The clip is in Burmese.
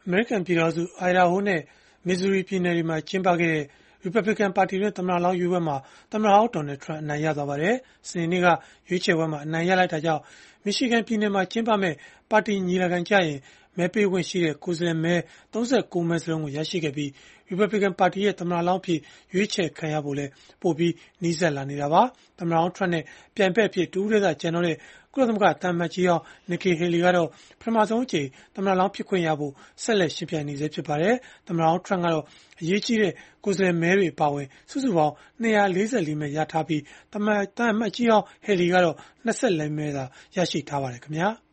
အမေရိကန်ပြည်ထောင်စု Idaho နဲ့ Missouri ပြည်နယ်တွေမှာ ကျင်းပခဲ့တဲ့ ရီပတ်ဘလစ်ကန် ပါတီတွင်း သမ္မတလောင်း ရွေးပွဲမှာ သမ္မတဟောင်း Donald Trump အနိုင်ရသွားပါတယ်။ စနေနေ့က ရွေးချယ်ပွဲမှာ အနိုင်ရလိုက်တာကြောင့် Michigan ပြည်နယ်မှာ ကျင်းပမယ့် ပါတီညီလာခံကျရင် မဲပေးခွင့်ရှိတဲ့ ကိုယ်စားလှယ်မဲ ၃၉ မဲစလုံးကို ရရှိခဲ့ပြီး ရီပတ်ဘလစ်ကန် ပါတီရဲ့ သမ္မတလောင်းအဖြစ် ရွေးချယ်ခံရဖို့လည်း ပိုပြီးနီးစပ်လာနေတာပါ။ သမ္မတဟောင်း Trump နဲ့ ပြိုင်ဘက်အဖြစ် တဦးတည်းသာ ကျန်တော့တဲ့ ကုလသမဂ္ဂ သံအမတ်ကြီးဟောင်း Nikki Haley ကတော့ ပထမဆုံးအကြိမ် သမ္မတလောင်း ဖြစ်ခွင့်ရဖို့ ဆက်လက် ယှဉ်ပြိုင်နေဆဲ ဖြစ်ပါတယ်။ သမ္မတဟောင်း Trump ကတော့ အရေးကြီးတဲ့ ကိုယ်စားလှယ်မဲတွေ အပါအဝင် စုစုပေါင်း ၂၄၄ မဲ ရထားပြီး၊ သံအမတ်ကြီးဟောင်း Haley ကတော့ ၂၄ မဲသာ ရရှိထားပါတယ် ခင်ဗျာ။